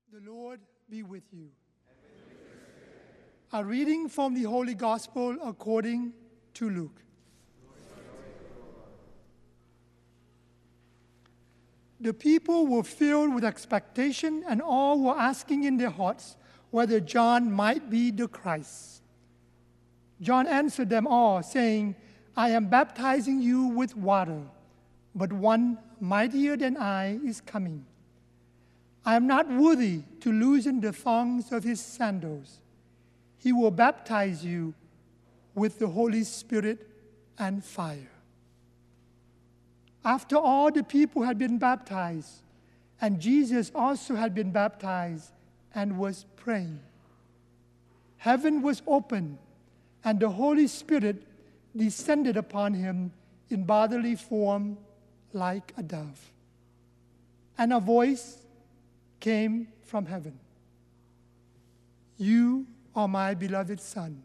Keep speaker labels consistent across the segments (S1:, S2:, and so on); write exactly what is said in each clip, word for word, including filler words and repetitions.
S1: The Lord be with you. A reading from the Holy Gospel according to Luke. The people were filled with expectation, and all were asking in their hearts whether John might be the Christ. John answered them all, saying, I am baptizing you with water, but one mightier than I is coming. I am not worthy to loosen the thongs of his sandals. He will baptize you with the Holy Spirit and fire. After all the people had been baptized, and Jesus also had been baptized and was praying, heaven was opened, and the Holy Spirit descended upon him in bodily form like a dove. And a voice came from heaven. You are my beloved Son.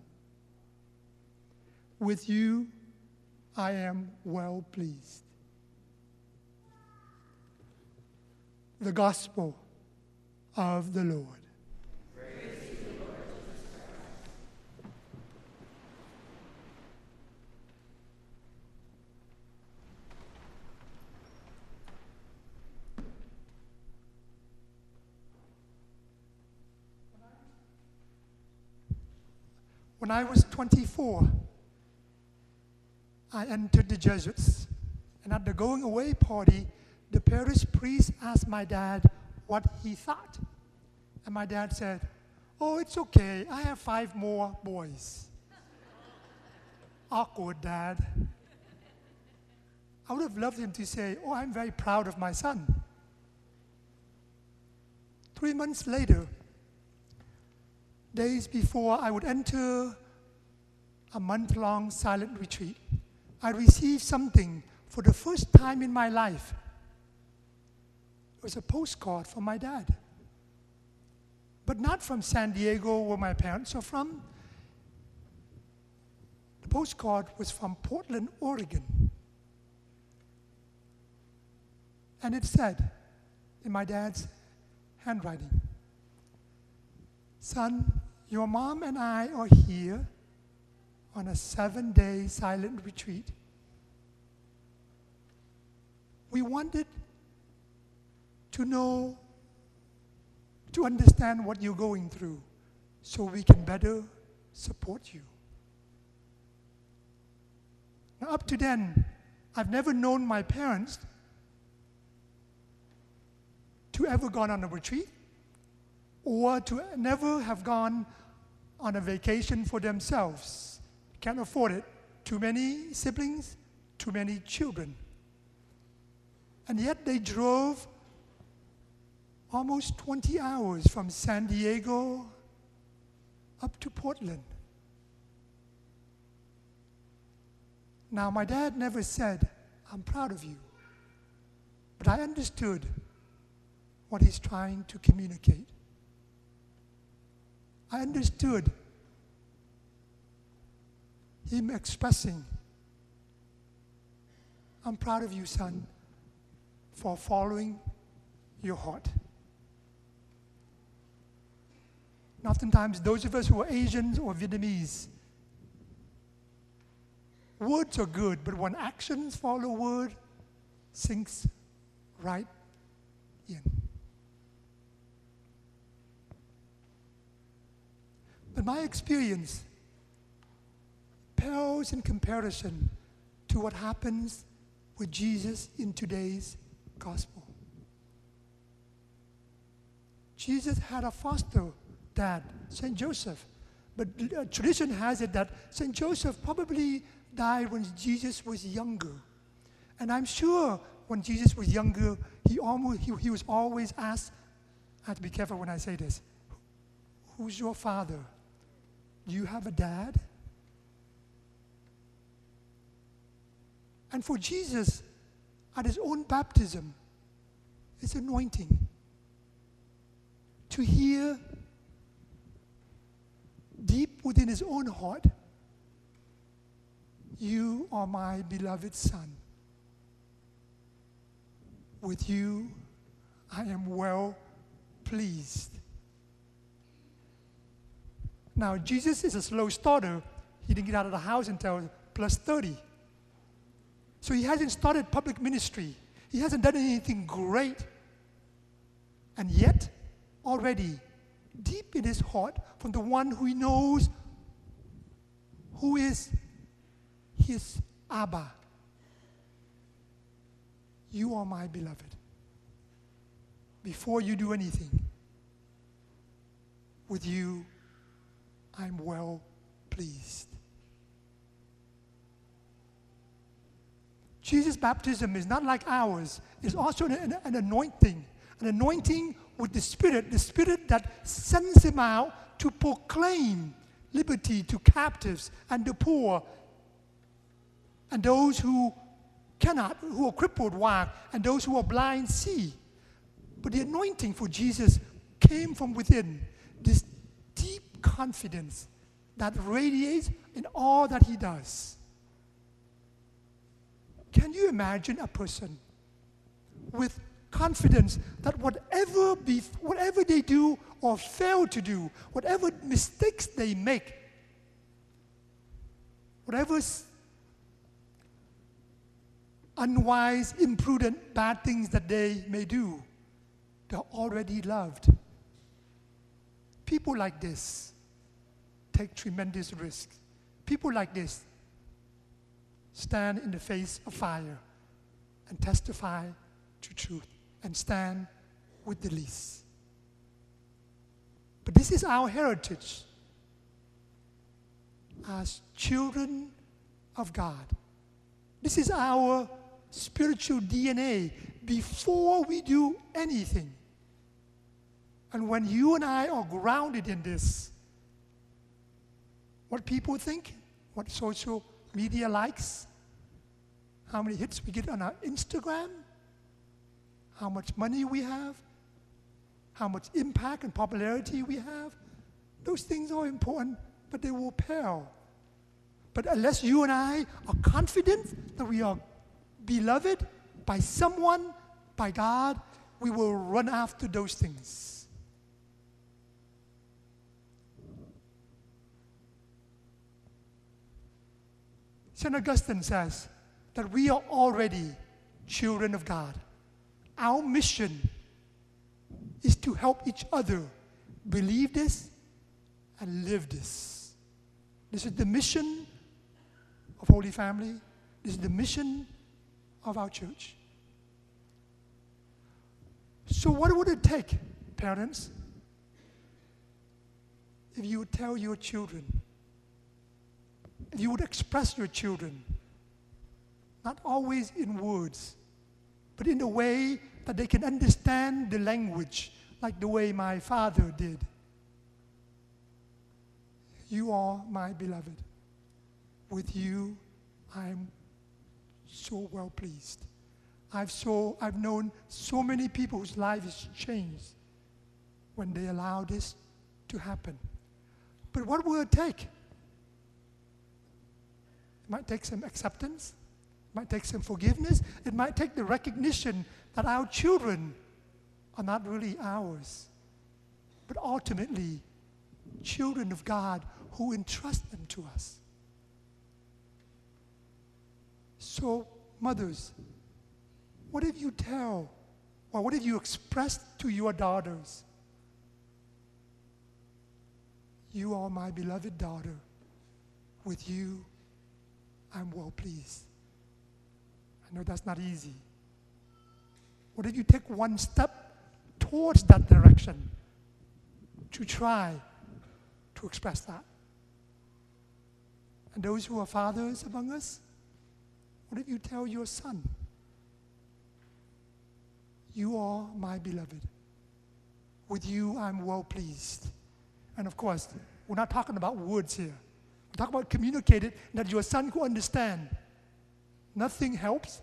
S1: With you I am well pleased. The Gospel of the Lord.
S2: Praise to you, Lord Jesus Christ.
S1: When I was twenty-four, I entered the Jesuits, and at the going away party, the parish priest asked my dad what he thought. And my dad said, oh, it's okay, I have five more boys. Awkward, Dad. I would have loved him to say, oh, I'm very proud of my son. Three months later, days before I would enter a month-long silent retreat, I received something for the first time in my life. It was a postcard from my dad. But not from San Diego, where my parents are from. The postcard was from Portland, Oregon. And it said, in my dad's handwriting, Son, your mom and I are here on a seven-day silent retreat. We wanted to know, to understand what you're going through so we can better support you. Now, up to then, I've never known my parents to ever gone on a retreat or to never have gone on a vacation for themselves. Can't afford it. Too many siblings, too many children. And yet they drove almost twenty hours from San Diego up to Portland. Now, my dad never said, I'm proud of you. But I understood what he's trying to communicate. I understood him expressing, I'm proud of you, son, for following your heart. And oftentimes, those of us who are Asians or Vietnamese, words are good, but when actions follow word, sinks right in. But my experience pales in comparison to what happens with Jesus in today's gospel. Jesus had a foster dad, Saint Joseph. But uh, tradition has it that Saint Joseph probably died when Jesus was younger. And I'm sure when Jesus was younger, he, almost, he, he was always asked, I have to be careful when I say this, who's your father? Do you have a dad? And for Jesus, at his own baptism, it's anointing to hear deep within his own heart, you are my beloved Son. With you I am well pleased. Now, Jesus is a slow starter. He didn't get out of the house until plus thirty. So he hasn't started public ministry. He hasn't done anything great. And yet, already, deep in his heart, from the one who he knows who is his Abba, you are my beloved. Before you do anything, with you, I'm well pleased. Jesus' baptism is not like ours. It's also an, an anointing. An anointing with the Spirit, the Spirit that sends him out to proclaim liberty to captives and the poor and those who cannot, who are crippled walk, and those who are blind see. But the anointing for Jesus came from within, this deep confidence that radiates in all that he does. Can you imagine a person with confidence that whatever, be, whatever they do or fail to do, whatever mistakes they make, whatever unwise, imprudent, bad things that they may do, they're already loved. People like this take tremendous risks. People like this stand in the face of fire and testify to truth and stand with the least. But this is our heritage as children of God. This is our spiritual D N A before we do anything. And when you and I are grounded in this, what people think, what social media likes, how many hits we get on our Instagram, how much money we have, how much impact and popularity we have, those things are important, but they will pale. But unless you and I are confident that we are beloved by someone, by God, we will run after those things. Saint Augustine says that we are already children of God. Our mission is to help each other believe this and live this. This is the mission of Holy Family. This is the mission of our church. So what would it take, parents, if you would tell your children, if you would express your children, not always in words, but in a way that they can understand the language, like the way my father did. You are my beloved. With you, I'm so well pleased. I've so I've known so many people whose life is changed when they allow this to happen. But what will it take? It might take some acceptance. It might take some forgiveness. It might take the recognition that our children are not really ours, but ultimately children of God who entrust them to us. So, mothers, what if you tell, or what if you express to your daughters, you are my beloved daughter. With you, I'm well pleased. I know that's not easy. What if you take one step towards that direction to try to express that? And those who are fathers among us, what if you tell your son, you are my beloved. With you, I'm well pleased. And of course, we're not talking about words here. We're talking about communicating that your son could understand. Nothing helps.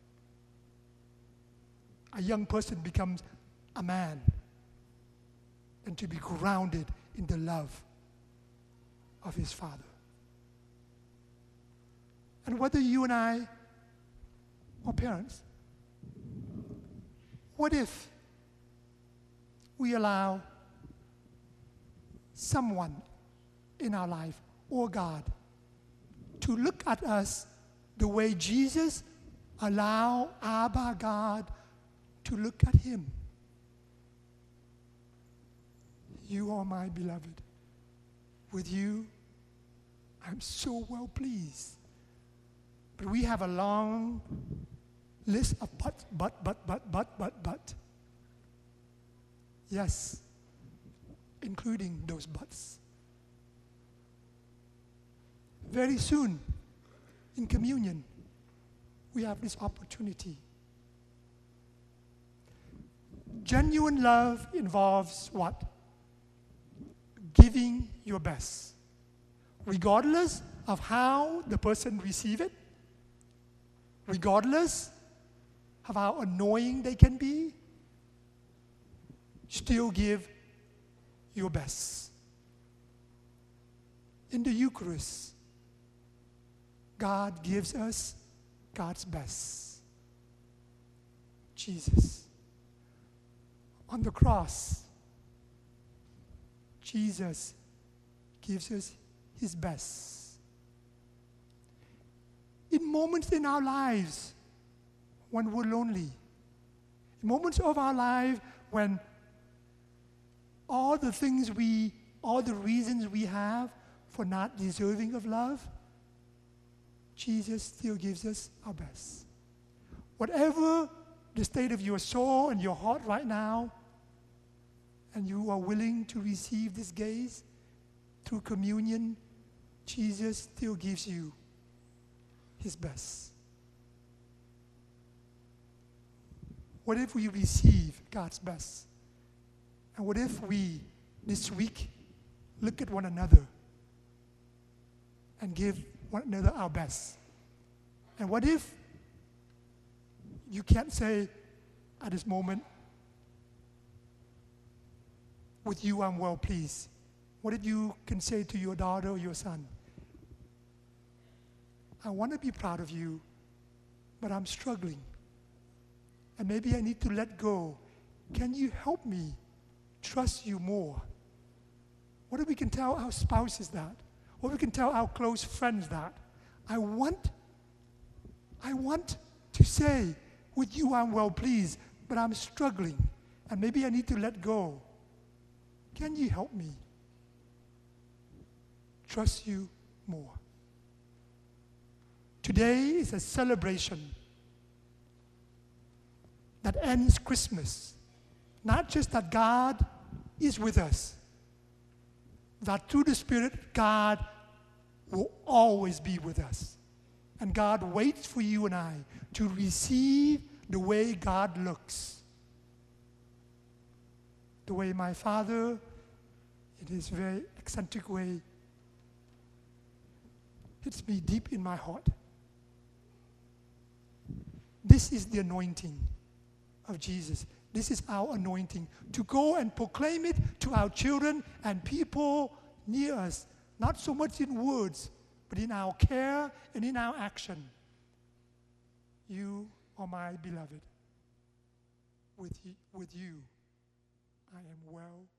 S1: A young person becomes a man and to be grounded in the love of his father. And whether you and I are parents, what if we allow someone in our life, or God, to look at us the way Jesus allowed Abba God to look at him. You are my beloved. With you, I'm so well pleased. But we have a long list of but, but, but, but, but, but, but. Yes, including those buts. Very soon, in communion, we have this opportunity. Genuine love involves what? Giving your best, regardless of how the person receives it, regardless of how annoying they can be, still give your best. In the Eucharist, God gives us God's best. Jesus. On the cross, Jesus gives us his best. In moments in our lives when we're lonely, in moments of our life when all the things we, all the reasons we have for not deserving of love, Jesus still gives us our best. Whatever the state of your soul and your heart right now, and you are willing to receive this gaze through communion, Jesus still gives you his best. What if we receive God's best? And what if we, this week, look at one another and give one another our best? And what if you can't say at this moment, with you I'm well pleased? What if you can say to your daughter or your son, I want to be proud of you, but I'm struggling. And maybe I need to let go. Can you help me trust you more? What if we can tell our spouses that? Or we can tell our close friends that? I want, I want to say, with you I'm well pleased, but I'm struggling, and maybe I need to let go. Can you help me trust you more? Today is a celebration that ends Christmas. Not just that God is with us, that through the Spirit, God will always be with us. And God waits for you and I to receive the way God looks. The way my Father, in his very eccentric way, hits me deep in my heart. This is the anointing of Jesus. This is our anointing, to go and proclaim it to our children and people near us, not so much in words, but in our care and in our action. You are my beloved. With you, with you I am well